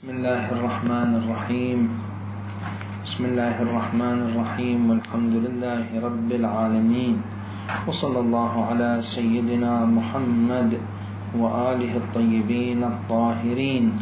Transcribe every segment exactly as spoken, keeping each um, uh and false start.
بسم الله الرحمن الرحيم بسم الله الرحمن الرحيم والحمد لله رب العالمين وصلى الله على سيدنا محمد وآله الطيبين الطاهرين.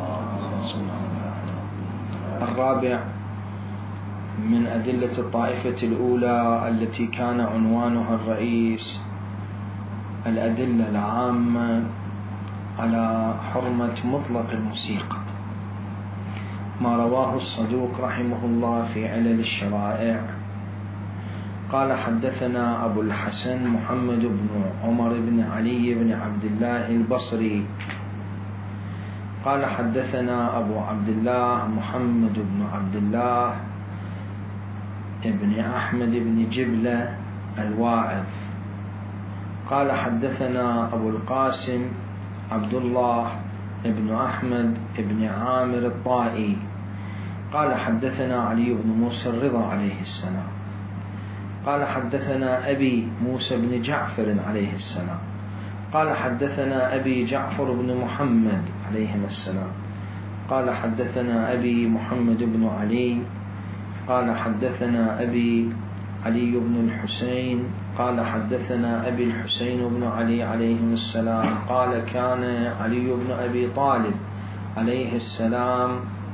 الرابع من أدلة الطائفة الأولى التي كان عنوانها الرئيس الأدلة العامة على حرمة مطلق الموسيقى، ما رواه الصدوق رحمه الله في علل الشرائع. قال: حدثنا أبو الحسن محمد بن عمر بن علي بن عبد الله البصري قال: حدثنا أبو عبد الله محمد بن عبد الله ابن أحمد بن جبلة الواعظ قال: حدثنا أبو القاسم عبد الله ابن أحمد ابن عامر الطائي قال: حدثنا علي بن موسى الرضا عليه السلام قال: حدثنا أبي موسى بن جعفر عليه السلام قال: حدثنا أبي جعفر بن محمد عليهما السلام قال: حدثنا أبي محمد بن علي قال: حدثنا أبي علي بن الحسين قال: حدثنا أبي الحسين بن علي عليهم السلام قال: كان علي بن أبي طالب عليه السلام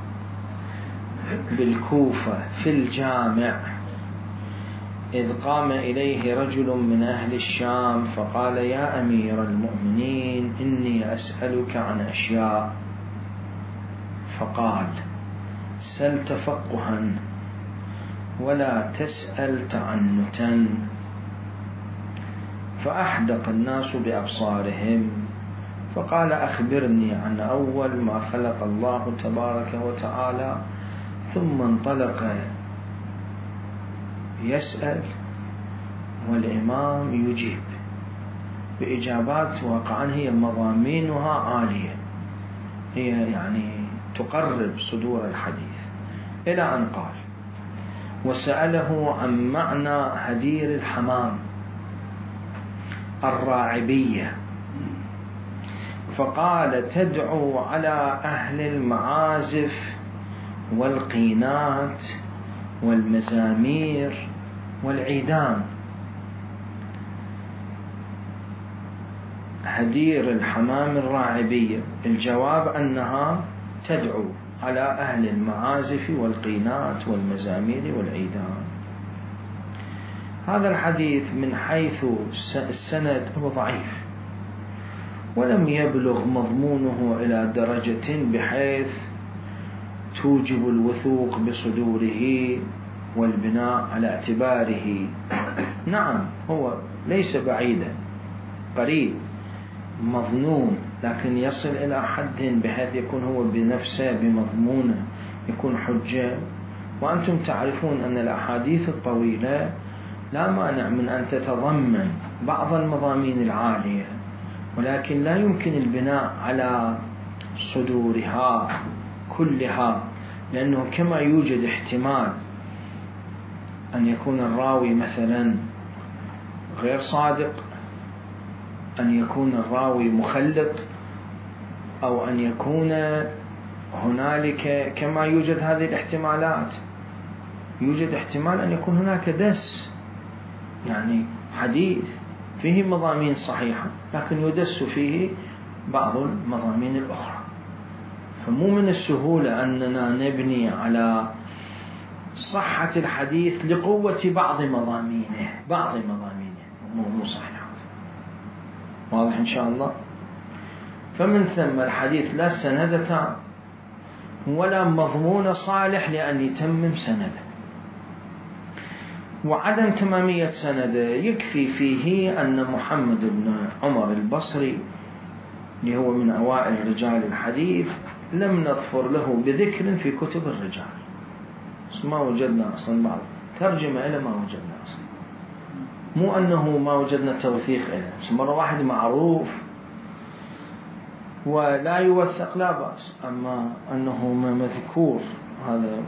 بالكوفة في الجامع إذ قام إليه رجل من أهل الشام فقال: يا أمير المؤمنين، إني أسألك عن أشياء. فقال: سل تفقها ولا تسأل تعنتا. فأحدق الناس بأبصارهم فقال: أخبرني عن أول ما خلق الله تبارك وتعالى. ثم انطلق يسأل والإمام يجيب بإجابات واقعا هي مضامينها عالية، هي يعني تقرب صدور الحديث، إلى أن قال: وسأله عن معنى هدير الحمام الراعبية، فقال: تدعو على أهل المعازف والقينات والمزامير والعيدان. هدير الحمام الراعبية، الجواب أنها تدعو على أهل المعازف والقينات والمزامير والعيدان. هذا الحديث من حيث السند هو ضعيف، ولم يبلغ مضمونه إلى درجة بحيث توجب الوثوق بصدوره والبناء على اعتباره. نعم، هو ليس بعيدا، قريب مظنون، لكن يصل إلى حد بحيث يكون هو بنفسه بمضمونه يكون حجة. وأنتم تعرفون أن الأحاديث الطويلة لا مانع من أن تتضمن بعض المضامين العالية، ولكن لا يمكن البناء على صدورها كلها، لأنه كما يوجد احتمال أن يكون الراوي مثلا غير صادق، أن يكون الراوي مخلط، أو أن يكون هنالك، كما يوجد هذه الاحتمالات، يوجد احتمال أن يكون هناك دس، يعني حديث فيه مضامين صحيحة لكن يدس فيه بعض المضامين الأخرى. فمو من السهولة أننا نبني على صحة الحديث لقوة بعض مضامينه بعض مضامينه مو صحيح. واضح إن شاء الله؟ فمن ثم الحديث لا سند تام ولا مضمون صالح لأن يتمم سنده، وعدم تمامية سنده يكفي فيه أن محمد بن عمر البصري اللي هو من أوائل رجال الحديث لم نظفر له بذكر في كتب الرجال، ما وجدنا أصلا بعض ترجمة إلى ما وجدنا أصلا، مو أنه ما وجدنا توثيق إليه. مرة واحد معروف ولا يوثق لا بأس، أما أنه ما مذكور هذا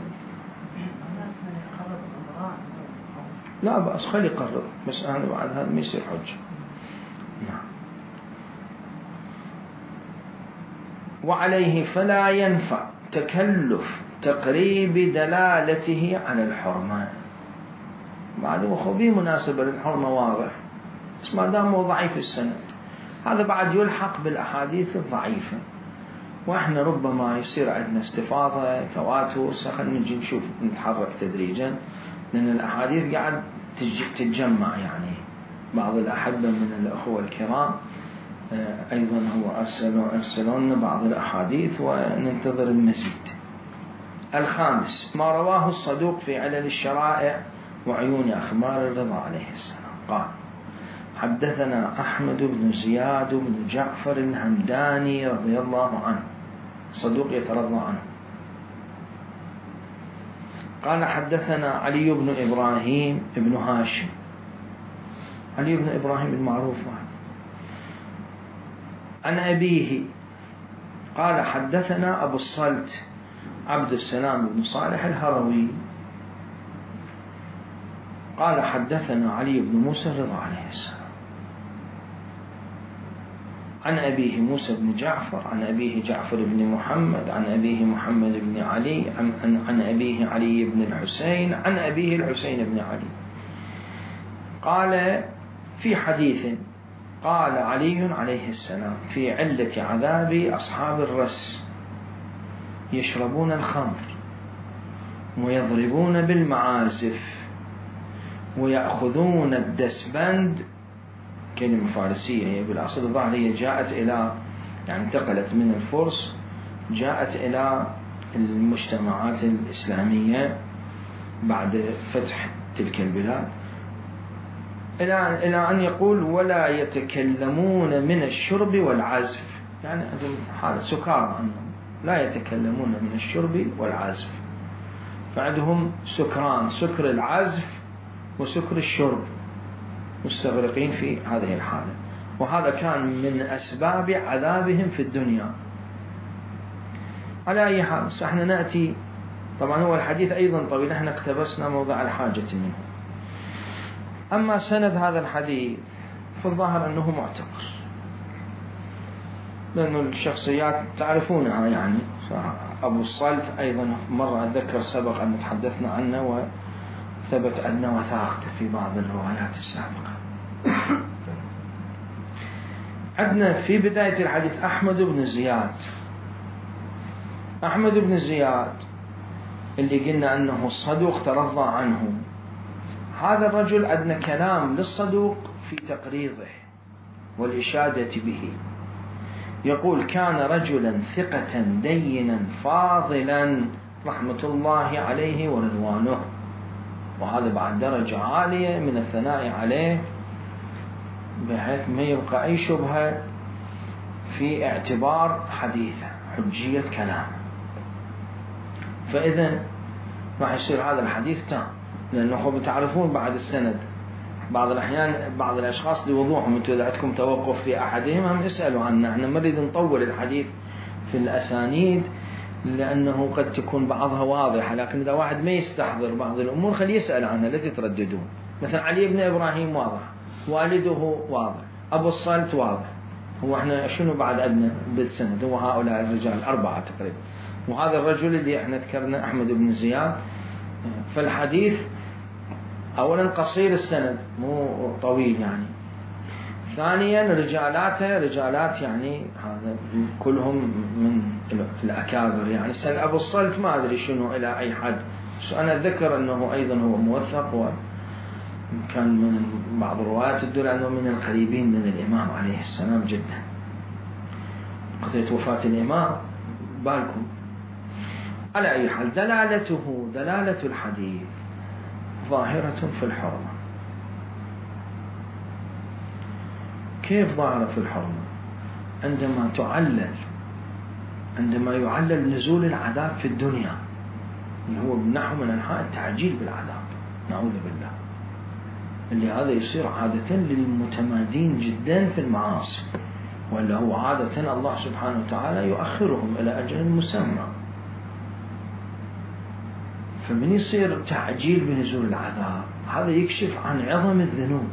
لا بأس، خلي يقرر، بس أنا بعد هذا ما يصير حجة. نعم. وعليه فلا ينفع تكلف تقريب دلالته على الحرمة. بعد وخبيه مناسبة للحرمة واضح، بس ما دام هو ضعيف السند هذا بعد يلحق بالأحاديث الضعيفة، وإحنا ربما يصير عندنا استفاضة تواتر. خلينا نجي نشوف نتحرك تدريجا، لأن الأحاديث قاعد تتجمع. يعني بعض الأحبة من الأخوة الكرام أيضا هو أرسلوا أرسلون بعض الأحاديث وننتظر المزيد. الخامس ما رواه الصدوق في علل الشرائع وعيون أخبار الرضا عليه السلام قال: حدثنا أحمد بن زياد بن جعفر الهمداني رضي الله عنه، صدوق يترضى عنه، قال: حدثنا علي بن إبراهيم بن هاشم. علي بن إبراهيم المعروف عن أبيه قال: حدثنا أبو الصلت عبد السلام بن صالح الهروي قال: حدثنا علي بن موسى الرضا عليه السلام عن أبيه موسى بن جعفر عن أبيه جعفر بن محمد عن أبيه محمد بن علي عن, عن أبيه علي بن الحسين عن أبيه الحسين بن علي قال في حديث: قال علي عليه السلام في علة عذاب أصحاب الرس: يشربون الخمر ويضربون بالمعازف ويأخذون الدسبند. كلمة فارسية هي بالأصل الظاهر هي جاءت إلى يعني انتقلت من الفرس جاءت إلى المجتمعات الإسلامية بعد فتح تلك البلاد، إلى إلى أن يقول: ولا يتكلمون من الشرب والعزف. يعني عندهم حالة سكارى، أنهم لا يتكلمون من الشرب والعزف، فعندهم سكران، سكر العزف وسكر الشرب، مستغرقين في هذه الحالة، وهذا كان من أسباب عذابهم في الدنيا. على أي حال احنا نأتي، طبعا هو الحديث أيضا طويل، احنا اقتبسنا موضع الحاجة منه. أما سند هذا الحديث فالظاهر أنه معتبر، لأن الشخصيات تعرفونها. يعني أبو الصلت أيضا مرة أتذكر سبق أن تحدثنا عنه وثبت أن وثاقته في بعض الروايات السابقة. عندنا في بداية الحديث أحمد بن زياد. أحمد بن زياد اللي قلنا أنه الصدوق ترضى عنه، هذا الرجل عندنا كلام للصدوق في تقريضه والإشادة به. يقول: كان رجلا ثقة دينا فاضلا رحمة الله عليه ورضوانه. وهذا بعد درجة عالية من الثناء عليه، بحيث ما يبقى أي شبهة في اعتبار حديثه، حجية كلامه. فإذا راح يصير هذا الحديث تام، لأنه بتعرفون بعد السند بعض الأحيان بعض الأشخاص لوضوحهم، أنتم إذا عندكم توقف في أحدهم هم اسألوا عنه. احنا ما نريد نطول الحديث في الأسانيد لأنه قد تكون بعضها واضحة، لكن إذا واحد ما يستحضر بعض الأمور خليه يسأل عنها، لا تترددون. مثلا علي بن إبراهيم واضح، والده واضح، أبو الصلت واضح. هو احنا شنو بعد عندنا بالسند؟ هو هؤلاء الرجال أربعة تقريبا، وهذا الرجل اللي احنا ذكرنا أحمد بن زياد. فالحديث أولا قصير السند مو طويل يعني. ثانيا رجالاته رجالات يعني هذا كلهم من الأكابر. يعني سأل أبو الصلت ما أدري شنو إلى أي حد، بس أنا أذكر أنه أيضا هو موثق، وكان من بعض الروايات تدل أنه من القريبين من الإمام عليه السلام جدا. قضية وفاة الإمام بالكم. على أي حال دلالته دلالة الحديث ظاهرة في الحرمة. كيف ظاهرة في الحرمة؟ عندما تعلل عندما يعلل نزول العذاب في الدنيا، اللي هو نحو من أنحاء التعجيل بالعذاب، نعوذ بالله، اللي هذا يصير عادة للمتمادين جدا في المعاصي، ولا هو عادة الله سبحانه وتعالى يؤخرهم إلى أجل مسمى. فمن يصير تعجيل بنزول العذاب هذا يكشف عن عظم الذنوب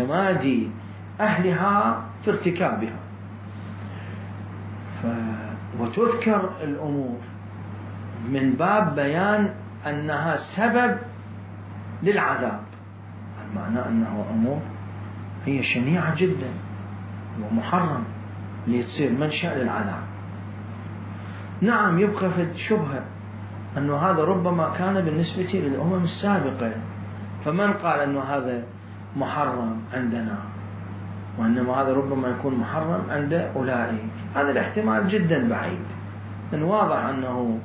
وتمادي أهلها في ارتكابها. وتذكر الأمور من باب بيان أنها سبب للعذاب، معناه أنه أمور هي شنيعة جدا ومحرم لتصير منشأ للعذاب. نعم يبقى في شبهة أنه هذا ربما كان بالنسبة للأمم السابقة، فمن قال أنه هذا محرم عندنا وإنما هذا ربما يكون محرم عند أولئك؟ هذا الاحتمال جدا بعيد، لأن واضح أنه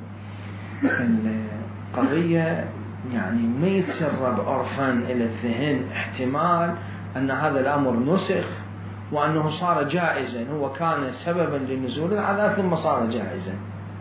القضية يعني ما يتسرب عرفا إلى الذهن احتمال أن هذا الأمر نسخ وأنه صار جائزا، هو كان سببا لنزول العذاب ثم صار جائزا.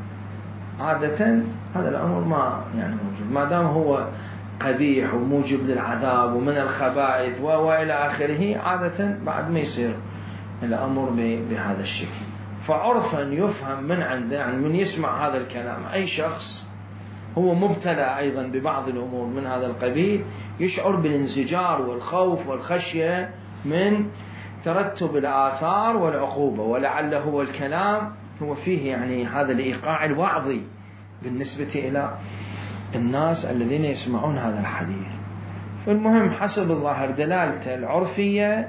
عادة هذا الأمر ما يعني موجود، ما دام هو قبيح وموجب للعذاب ومن الخبائث وإلى آخره، عادة بعد ما يصير الأمر بهذا الشكل. فعرفا يفهم من عنده، يعني من يسمع هذا الكلام أي شخص هو مبتلى أيضا ببعض الأمور من هذا القبيل، يشعر بالانزجار والخوف والخشية من ترتب الآثار والعقوبة، ولعل هو الكلام هو فيه يعني هذا الإيقاع الوعظي بالنسبة إلى الناس الذين يسمعون هذا الحديث. فالمهم حسب الظاهر دلالته العرفية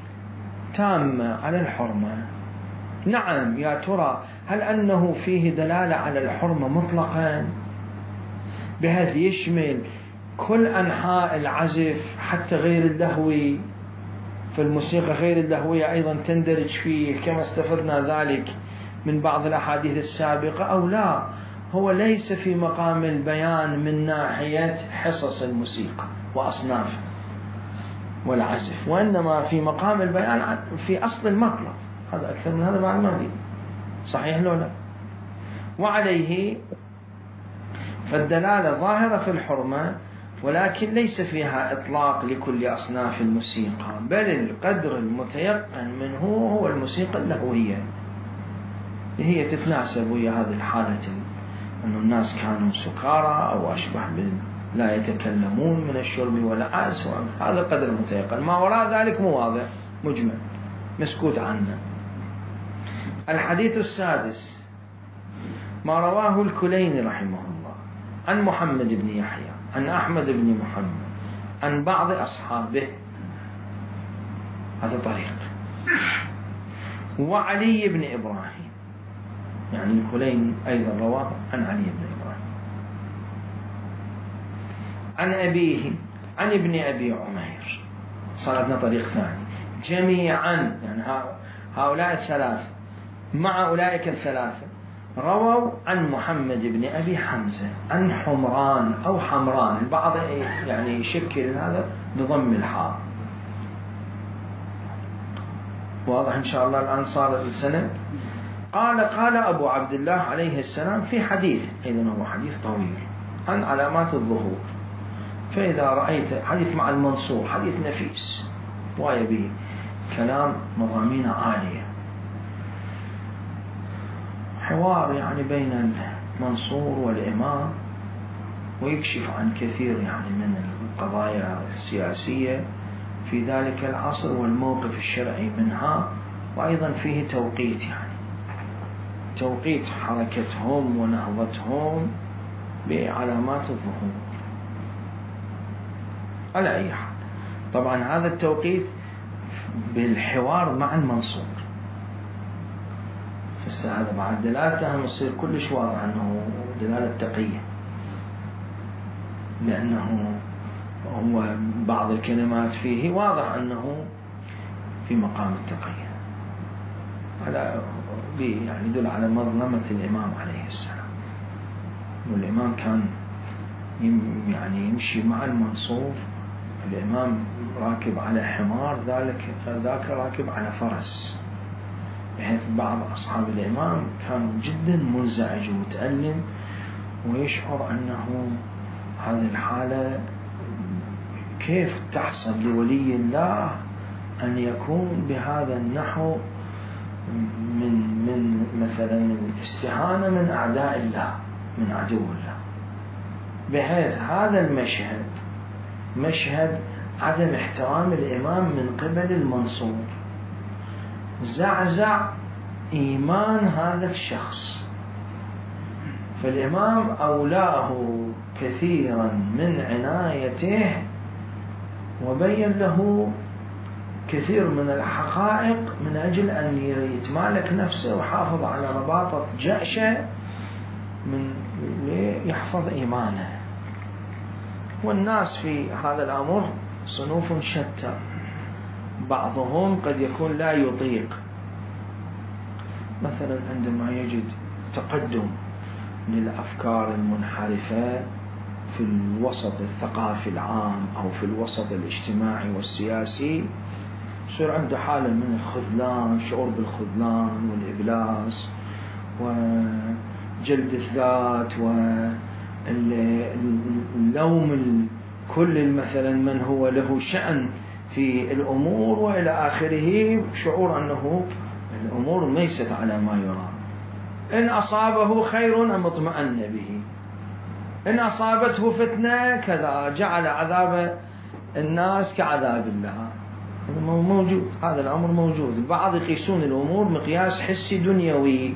تامة على الحرمة. نعم يا ترى هل أنه فيه دلالة على الحرمة مطلقا بحيث يشمل كل أنحاء العزف حتى غير اللهوي؟ فالموسيقى غير اللهوية أيضا تندرج فيه كما استفدنا ذلك من بعض الأحاديث السابقة، أو لا هو ليس في مقام البيان من ناحية حصص الموسيقى وأصناف والعزف، وإنما في مقام البيان في أصل المطلب؟ هذا أكثر من هذا بعد ما فيه. صحيح لو لا؟ وعليه فالدلالة ظاهرة في الحرمة، ولكن ليس فيها إطلاق لكل أصناف الموسيقى، بل القدر المتيقن منه هو الموسيقى اللهوية اللي هي تتناسب ويا هذه الحالة أن الناس كانوا سكارى أو أشبه لا يتكلمون من الشرب والعزف، هذا قدر متيقن. ما وراء ذلك مو واضح، مجمل مسكوت عنه. الحديث السادس ما رواه الكليني رحمه الله عن محمد بن يحيى عن أحمد بن محمد عن بعض أصحابه، هذا طريق، وعلي بن إبراهيم، يعني الكلين أيضا رواه عن علي بن إبراهيم عن أبيه عن ابن أبي عمير، صارتنا طريق ثاني. جميعا يعني هؤلاء الثلاثة مع أولئك الثلاثة رووا عن محمد بن أبي حمزة عن حمران أو حمران، البعض يعني يشكل هذا بضم الحاء. واضح إن شاء الله الآن صار السند. قال قال أبو عبد الله عليه السلام في حديث، أيضا هو حديث طويل عن علامات الظهور، فإذا رأيت حديث مع المنصور حديث نفيس ويبي كلام مضامين عالية، حوار يعني بين المنصور والإمام، ويكشف عن كثير يعني من القضايا السياسية في ذلك العصر والموقف الشرعي منها، وأيضا فيه توقيت يعني توقيت حركتهم ونهضتهم بعلامات الظهور. على أي حال طبعا هذا التوقيت بالحوار مع المنصور، فهذا بعد دلالته مصير كلش واضح أنه دلالة تقية، لأنه هو بعض الكلمات فيه واضح أنه في مقام التقية، على يعني يدل على مظلمة الإمام عليه السلام. والإمام كان يعني يمشي مع المنصور، الإمام راكب على حمار، ذلك ذاك راكب على فرس، بحيث بعض أصحاب الإمام كانوا جدا منزعج ومتألم ويشعر أنه هذه الحالة كيف تحصل لولي الله أن يكون بهذا النحو من من مثلا الاستهانة من أعداء الله من عدو الله، بحيث هذا المشهد مشهد عدم احترام الإمام من قبل المنصور زعزع إيمان هذا الشخص فالإمام أولاه كثيرا من عنايته وبين له كثير من الحقائق من أجل أن يتمالك نفسه وحافظ على رباطة جأشه من يحفظ إيمانه. والناس في هذا الأمر صنوف شتى، بعضهم قد يكون لا يطيق، مثلا عندما يجد تقدم للأفكار المنحرفة في الوسط الثقافي العام أو في الوسط الاجتماعي والسياسي، يصير عنده حالة من الخذلان، شعور بالخذلان والإبلاس وجلد الذات واللوم كل مثلا من هو له شأن في الأمور وإلى آخره، شعور أنه الأمور ليست على ما يرام. إن أصابه خير أم اطمأن به، إن أصابته فتنة كذا جعل عذاب الناس كعذاب الله. هذا موجود، هذا الأمر موجود. البعض يقيسون الأمور مقياس حسي دنيوي،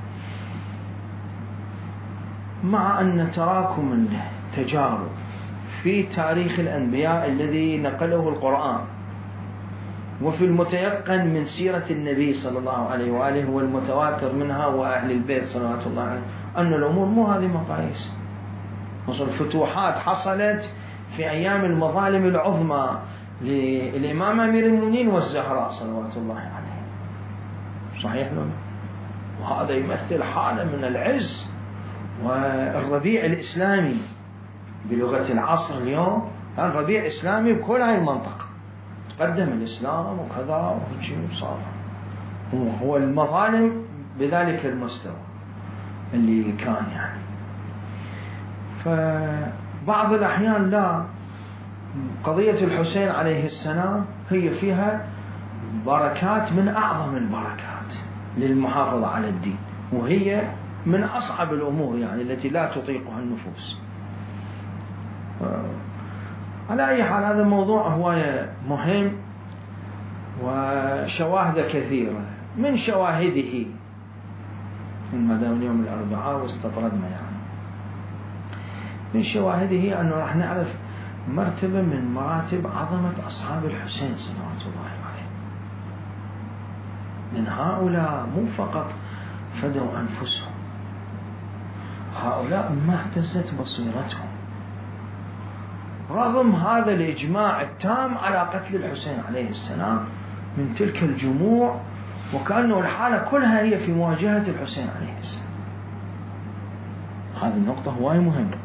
مع أن تراكم التجارب في تاريخ الأنبياء الذي نقله القرآن وفي المتيقن من سيرة النبي صلى الله عليه وآله والمتواتر منها وأهل البيت صلوات الله عليه، أن الأمور مو هذه مقاييس. وصل الفتوحات حصلت في أيام المظالم العظمى للإمام أمير المؤمنين والزهراء صلوات الله عليه، صحيح لنا؟ وهذا يمثل حالة من العز والربيع الإسلامي بلغة العصر اليوم. الربيع الإسلامي بكل هاي المنطقة تقدم الإسلام وكذا وهيك صار، هو المظالم بذلك المستوى اللي كان يعني. فبعض الأحيان لا، قضية الحسين عليه السلام هي فيها بركات من أعظم البركات للمحافظة على الدين، وهي من أصعب الأمور يعني التي لا تطيقها النفوس. على أي حال هذا الموضوع هواية مهم وشواهد كثيرة. من شواهده ما دام اليوم الأربعاء واستطردنا يعني، من شواهده أنه راح نعرف مرتبة من مراتب عظمة أصحاب الحسين صلوات الله عليه. لأن هؤلاء مو فقط فدوا أنفسهم، هؤلاء ما اهتزت بصيرتهم رغم هذا الإجماع التام على قتل الحسين عليه السلام من تلك الجموع، وكأنه الحالة كلها هي في مواجهة الحسين عليه السلام. هذه النقطة هواي مهمة.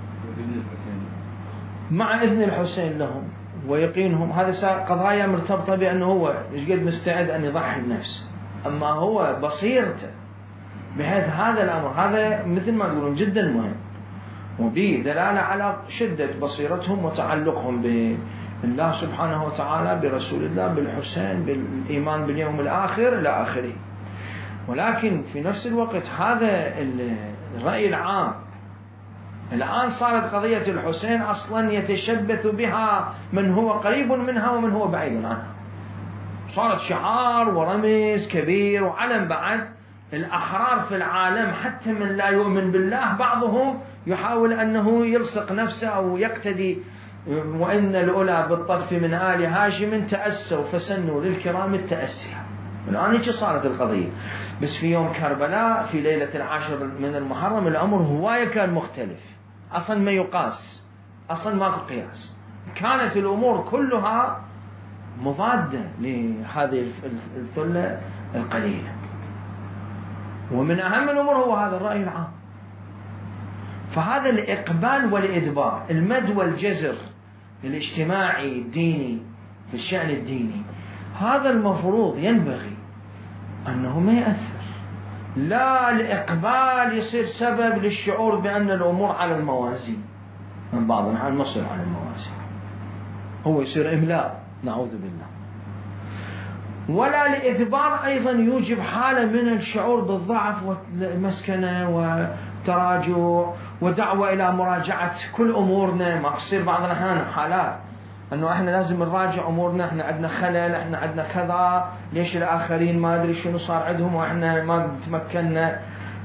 مع إذن الحسين لهم ويقينهم، هذه قضايا مرتبطة بأنه هو إيش قد مستعد أن يضحي بنفسه، أما هو بصيرته بحيث هذا الأمر هذا مثل ما تقولون جدا مهم، وبه دلالة على شدة بصيرتهم وتعلقهم بالله سبحانه وتعالى، برسول الله، بالحسين، بالإيمان باليوم الآخر إلى آخره. ولكن في نفس الوقت هذا الرأي العام الآن صارت قضية الحسين أصلا يتشبث بها من هو قريب منها ومن هو بعيد عنها، صارت شعار ورمز كبير وعلم. بعد الأحرار في العالم حتى من لا يؤمن بالله بعضهم يحاول أنه يلصق نفسه أو يقتدي، وإن الأولى بالطرف من آل هاشم تأسوا فسنوا للكرام التأسي. الآن هيك صارت القضية. بس في يوم كربلاء في ليلة العاشر من المحرم الأمر هواية كان مختلف، أصلا ما يقاس، أصلا ماكو قياس. كانت الأمور كلها مضادة لهذه الثلة القليلة، ومن أهم الأمور هو هذا الرأي العام. فهذا الإقبال والإدبار، المد والجزر الاجتماعي الديني في الشأن الديني، هذا المفروض ينبغي أنه ما يأثر. لا الإقبال يصير سبب للشعور بأن الأمور على الموازين، من بعض الأحيان ما يصير على الموازين، هو يصير إملاء نعوذ بالله. ولا الإدبار أيضا يوجب حالة من الشعور بالضعف والمسكنة وتراجع ودعوة إلى مراجعة كل أمورنا. ما يصير بعض الأحيان حالات أنه إحنا لازم نراجع أمورنا، إحنا عندنا خلل، إحنا عندنا كذا، ليش الآخرين ما أدري شنو صار عندهم وإحنا ما تمكنا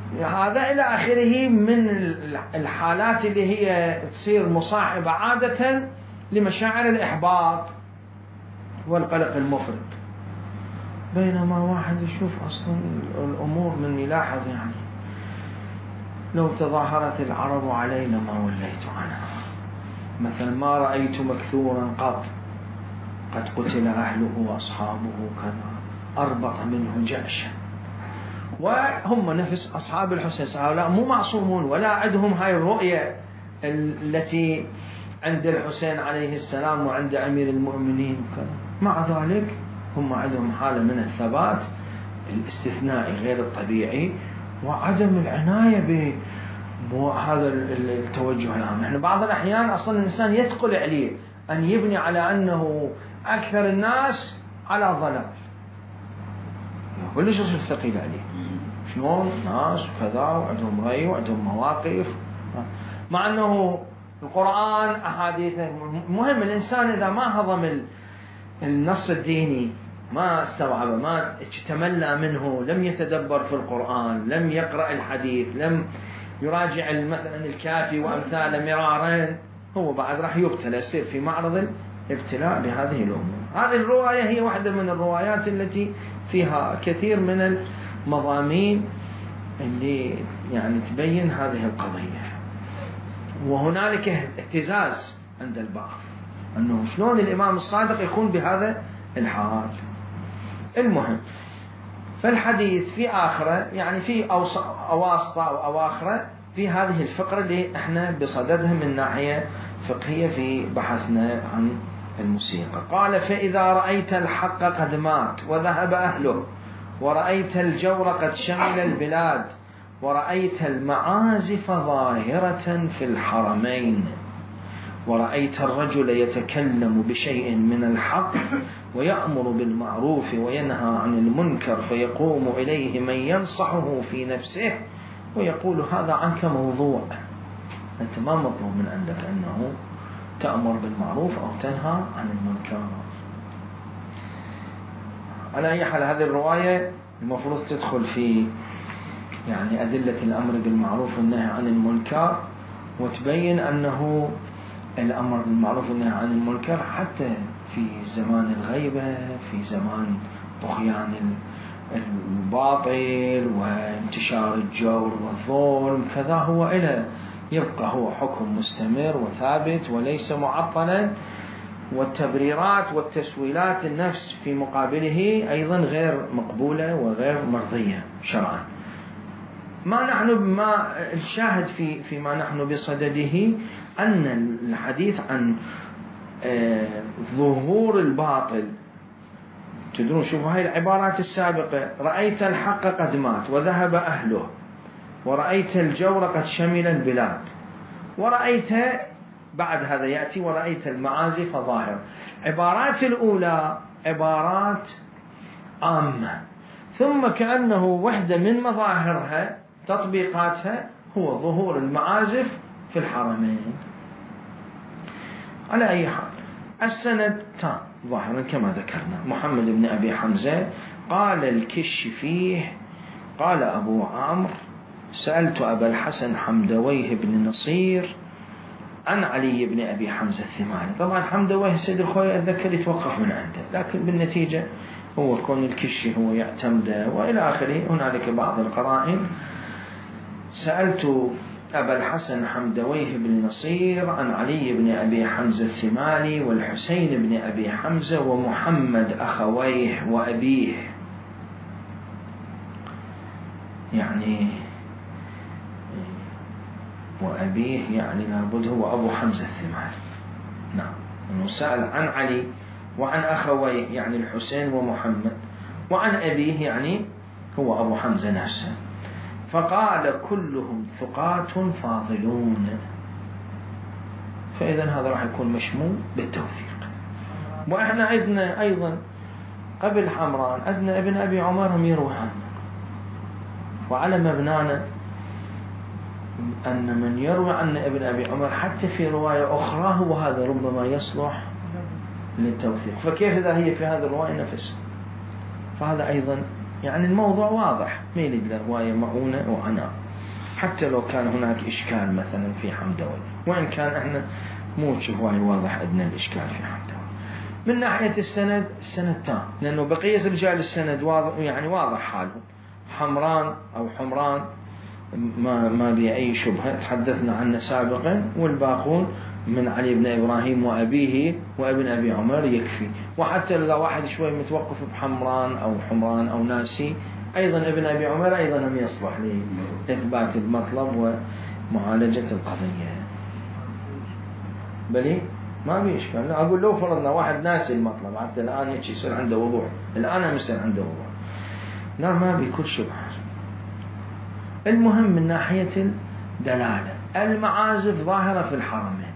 هذا إلى آخره من الحالات اللي هي تصير مصاحبة عادة لمشاعر الإحباط والقلق المفرط. بينما واحد يشوف أصلا الأمور من يلاحظ يعني لو تظاهرت العرب علينا ما وليت عنها، مثلا ما رأيت مكثورا قط قد قتل أهله وأصحابه كذا أربط منه جأشا. وهم نفس أصحاب الحسين هؤلاء مو معصومون ولا عندهم هاي الرؤية التي عند الحسين عليه السلام وعند أمير المؤمنين وكذا. مع ذلك هم عندهم حالة من الثبات الاستثنائي غير الطبيعي وعدم العناية بهذا التوجه العام. احنا بعض الأحيان أصلا الإنسان يثقل عليه أن يبني على أنه أكثر الناس على ضلال، كلش يصير ثقيل عليه. شلون ناس وكذا وعندهم رأي وعندهم مواقف، مع أنه القرآن أحاديثه مهم. الإنسان إذا ما هضم النص الديني، ما استوعب، ما تملى منه، لم يتدبر في القرآن، لم يقرأ الحديث، لم يراجع مثلا الكافي وأمثاله مرارا، هو بعد راح يبتلى، يصير في معرض الابتلاء بهذه الأمور. هذه الرواية هي واحدة من الروايات التي فيها كثير من المضامين اللي يعني تبين هذه القضية. وهنالك اهتزاز عند البعض أنه شلون الإمام الصادق يكون بهذا الحال. المهم فالحديث في آخره يعني في أواسطة أو أواخره في هذه الفقرة اللي احنا بصددها من ناحية فقهية في بحثنا عن الموسيقى. قال: فإذا رأيت الحق قد مات وذهب أهله، ورأيت الجور قد شمل البلاد، ورأيت المعازف ظاهرة في الحرمين، ورأيت الرجل يتكلم بشيء من الحق ويأمر بالمعروف وينهى عن المنكر، فيقوم إليه من ينصحه في نفسه ويقول: هذا عنك موضوع، أنت ما مطلوب من عندك أنه تأمر بالمعروف أو تنهى عن المنكر. على أي حال هذه الرواية المفروض تدخل في يعني أدلة الأمر بالمعروف والنهي عن المنكر، وتبين أنه الأمر بالمعروف والنهي عن المنكر حتى في زمان الغيبة، في زمان طغيان الباطل وانتشار الجور والظلم كذا، هو إلى يبقى هو حكم مستمر وثابت وليس معطلا، والتبريرات والتسويلات النفس في مقابله أيضا غير مقبولة وغير مرضية شرعا. ما نحن ما الشاهد في فيما نحن بصدده أن الحديث عن ظهور الباطل. تدرون شوفوا هاي العبارات السابقة: رأيت الحق قد مات وذهب أهله، ورأيت الجور قد شمل البلاد، ورأيت بعد هذا يأتي ورأيت المعازف ظاهر. عبارات الأولى عبارات عامة، ثم كأنه وحدة من مظاهرها تطبيقاتها هو ظهور المعازف في الحرمين. على أي حال السند تام ظاهرا كما ذكرنا. محمد بن أبي حمزة قال الكش فيه قال أبو عمرو: سألت أبا الحسن حمدويه بن نصير عن علي بن أبي حمزة الثماني. طبعا حمدويه سيد الخوي أتذكر يتوقف من عنده، لكن بالنتيجة هو كون الكشي هو يعتمده وإلى آخره. هنالك بعض القرائن. سألت أبا الحسن حمدويه بن نصير عن علي بن أبي حمزة الثماني والحسين بن أبي حمزة ومحمد أخويه وأبيه، يعني وأبيه يعني لابد هو أبو حمزة الثماني. نعم، أنه سأل عن علي وعن أخويه يعني الحسين ومحمد، وعن أبيه يعني هو أبو حمزة نفسه. فقال: كلهم ثقات فاضلون. فإذا هذا راح يكون مشمول بالتوثيق. وإحنا عندنا أيضا قبل حمران عندنا ابن أبي عمر هم يروي عنه، وعلى مبنانا أن من يروي عن ابن أبي عمر حتى في رواية أخرى هو هذا ربما يصلح للتوثيق، فكيف إذا هي في هذا الرواية نفسه؟ فهذا أيضا يعني الموضوع واضح، ما يريد له هواية مؤونة وعناء، حتى لو كان هناك إشكال مثلا في حمدوي، وإن كان احنا مو هواي واضح عندنا الإشكال في حمدوي. من ناحية السند، السند تام، لأنه بقية رجال السند واضح، يعني واضح حالهم، حمران أو حمران ما ما بي أي شبهة، تحدثنا عنه سابقا، والباقون من علي بن إبراهيم وأبيه وابن أبي عمر يكفي. وحتى إذا واحد شوي متوقف بحمران أو حمران أو ناسي، أيضا ابن أبي عمر أيضا لم يصلح لإثبات المطلب ومعالجة القضية. بلي ما في إشكال. لا أقول لو فرضنا واحد ناسي المطلب حتى الآن يصير عنده وضوح، الآن يصير عنده وضوح، لا ما بيكون شبهة. المهم من ناحية الدلالة، المعازف ظاهرة في الحرمين،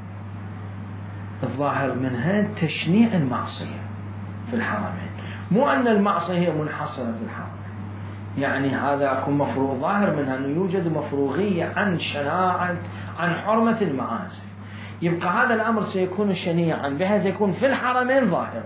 الظاهر منها تشنيع المعصية في الحرمين، مو أن المعصية هي منحصرة في الحرمين. يعني هذا أكون مفروض ظاهر منها أنه يوجد مفروغية عن شناعة عن حرمة المعازف، يبقى هذا الأمر سيكون شنيعا بحيث يكون في الحرمين ظاهرا،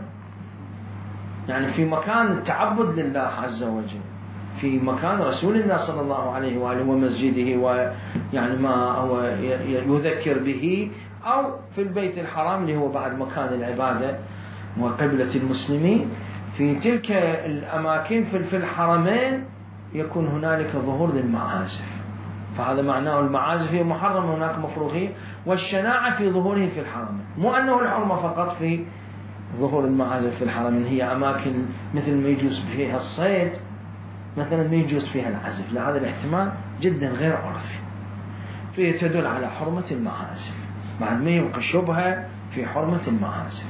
يعني في مكان التعبد لله عز وجل، في مكان رسول الله صلى الله عليه وآله ومسجده ويعني ما هو يذكر به، أو في البيت الحرام اللي هو بعد مكان العبادة وقبلة المسلمين. في تلك الأماكن في الحرمين يكون هنالك ظهور للمعازف، فهذا معناه المعازف هي محرم، هناك مفروغية، والشناعة في ظهوره في الحرمين، مو أنه الحرمة فقط في ظهور المعازف في الحرمين، هي أماكن مثل ما يجوز فيها الصيد مثلا ما يجوز فيها العزف، لهذا الاحتمال جدا غير عرفي، فهي تدل على حرمة المعازف، بعد ما يبقى شبهة في حرمة المعازف.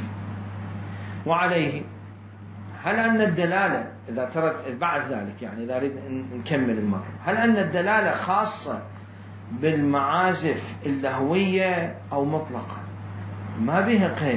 وعليه هل أن الدلالة إذا ترك بعد ذلك، يعني إذا نريد نكمل المطلب، هل أن الدلالة خاصة بالمعازف اللهوية أو مطلقة؟ ما بها قيد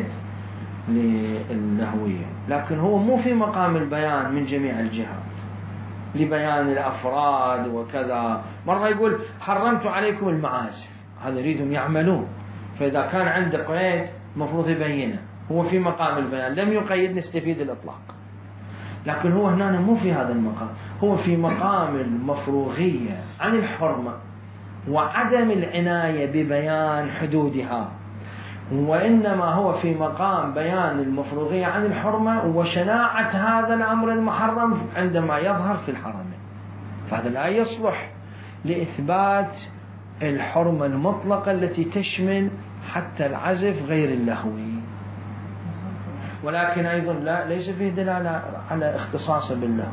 للهوية، لكن هو مو في مقام البيان من جميع الجهات لبيان الأفراد وكذا. مرة يقول حرمت عليكم المعازف، هذا يريدهم يعملون، فإذا كان عنده قيد مفروض يبينه، هو في مقام البيان لم يقيد نستفيد الإطلاق، لكن هو هنا مو في هذا المقام، هو في مقام المفروغية عن الحرمة وعدم العناية ببيان حدودها، وإنما هو في مقام بيان المفروغية عن الحرمة وشناعة هذا الأمر المحرم عندما يظهر في الحرمين، فهذا لا يصلح لإثبات الحرمة المطلقة التي تشمل حتى العزف غير اللهوي. ولكن أيضا لا ليس فيه دلالة على اختصاصه بالله،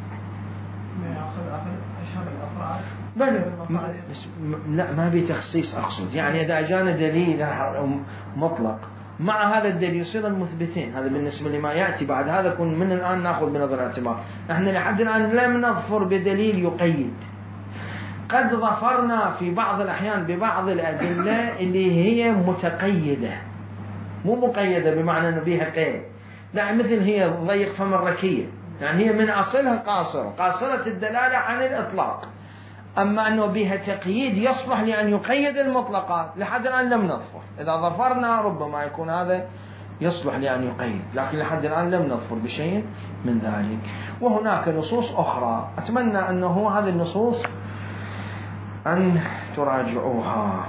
بل لا ما بي تخصيص أقصد، يعني إذا جانا دليل مطلق مع هذا الدليل يصير المثبتين، هذا بالنسبة لما يأتي بعد هذا كن من الآن نأخذ بنظر الاعتبار. نحن لحد الآن لم نظفر بدليل يقيد، قد ظفرنا في بعض الأحيان ببعض الأدلة اللي هي متقيدة مو مقيدة بمعنى أنه بها قيد، لا، مثل هي ضيق فم الركية، يعني هي من أصلها قاصرة قاصرة الدلالة عن الإطلاق، أما أنه بها تقييد يصلح لأن يقيد المطلقات لحد الآن لم نظفر. إذا ظفرنا ربما يكون هذا يصلح لأن يقيد، لكن لحد الآن لم نظفر بشيء من ذلك. وهناك نصوص أخرى أتمنى أنه هذه النصوص أن تراجعوها.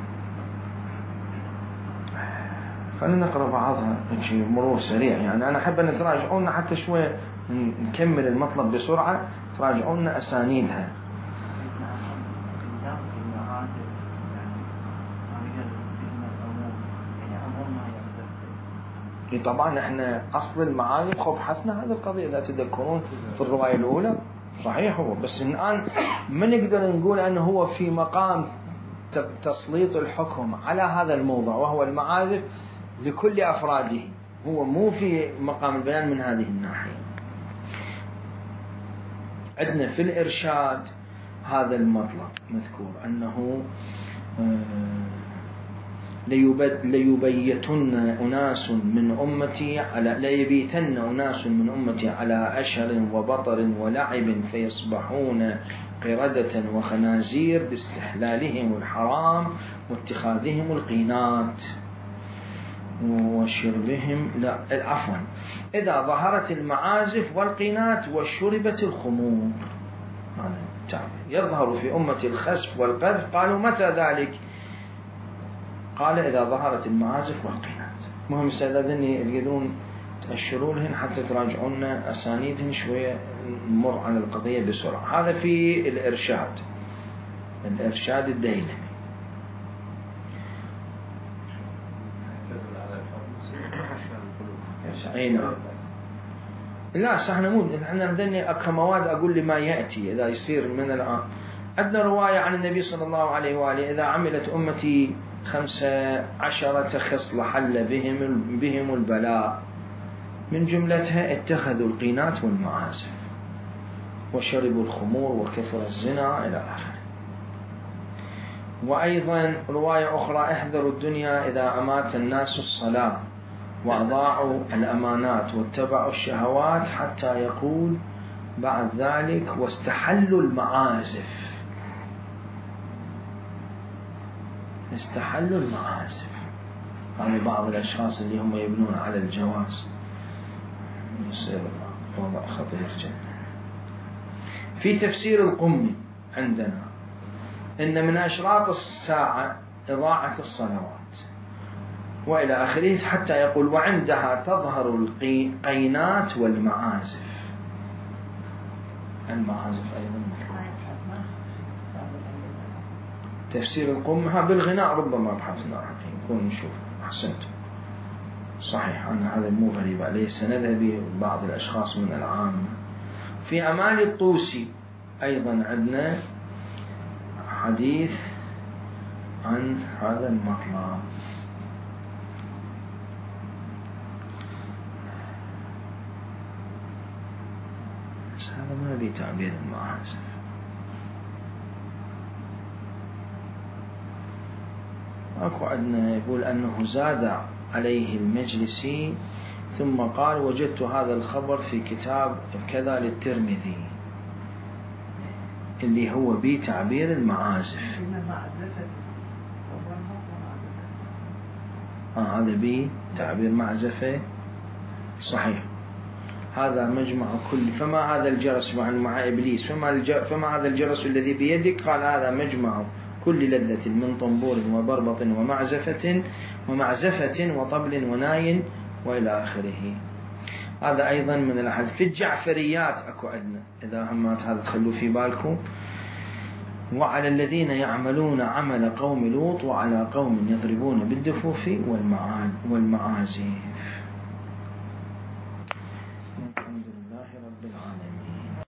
خلينا نقرأ بعضها مرور سريع، يعني أنا أحب أن تراجعونا حتى شوي نكمل المطلب بسرعة، تراجعونا أسانيدها. طبعا احنا أصل المعازف خب بحثنا هذه القضية إذا تذكرون في الرواية الأولى، صحيح هو، بس الآن ما نقدر نقول أنه هو في مقام تسليط الحكم على هذا الموضوع وهو المعازف لكل أفراده، هو مو في مقام البيان من هذه الناحية. عندنا في الإرشاد هذا المطلب مذكور أنه ليبيتن أناس من أمتي على ليبيتن أناس من أمتي على أشر وبطر ولعب فيصبحون قردة وخنازير باستحلالهم الحرام واتخاذهم القينات. وشربهم، لا عفوا، إذا ظهرت المعازف والقينات وشربت الخمور. هذا التعبير يظهر في أمة الخسف والقذف. قالوا متى ذلك؟ قال إذا ظهرت المعازف والقينات. مهم سيداتني تقدرون تأشرونهن حتى تراجعون أسانيدهن شوية، نمر على القضية بسرعة. هذا في الإرشاد، الإرشاد الديلمي. أي نعم. لا احنا مو احنا بدنا كمواد اقول لما ياتي اذا يصير من الان. عندنا روايه عن النبي صلى الله عليه واله: اذا عملت امتي خمسة عشرة خصلة حل بهم بهم البلاء، من جملتها اتخذوا القينات والمعازف وشربوا الخمور وكثر الزنا إلى آخره. وأيضا رواية أخرى: احذروا الدنيا إذا أمات الناس الصلاة وأضاعوا الأمانات واتبعوا الشهوات حتى يقول بعد ذلك واستحلوا المعازف. استحلوا المعازف. هذه بعض الأشخاص اللي هم يبنون على الجواز، يصير وضع خطير جدا. في تفسير القمي عندنا إن من أشراط الساعة إضاعة الصلوات وإلى آخره، حتى يقول وعندها تظهر القينات والمعازف. المعازف أيضا تفسير القمة بالغناء ربما بحثنا نكون نشوف. أحسنت، صحيح أن هذا مو غريب عليه، سنذهب بعض الأشخاص من العامة. في أمال الطوسي أيضا عندنا حديث عن هذا المطلب. بس هذا ما بي تعبير المعازف. أكو عندنا يقول أنه زاد عليه المجلسي ثم قال وجدت هذا الخبر في كتاب كذا للترمذي اللي هو بي تعبير المعازف. آه هذا بي تعبير معزفة، صحيح. هذا مجمع كل، فما هذا الجرس مع مع إبليس، فما, فما هذا الجرس الذي بيدك؟ قال هذا مجمع كل لذة من طنبور وبربط ومعزفة ومعزفة وطبل وناي وإلى آخره. هذا أيضا من الأحد. في الجعفريات أكو عندنا، إذا همات هذا تخلوا في بالكم: وعلى الذين يعملون عمل قوم لوط وعلى قوم يضربون بالدفوف والمعازف.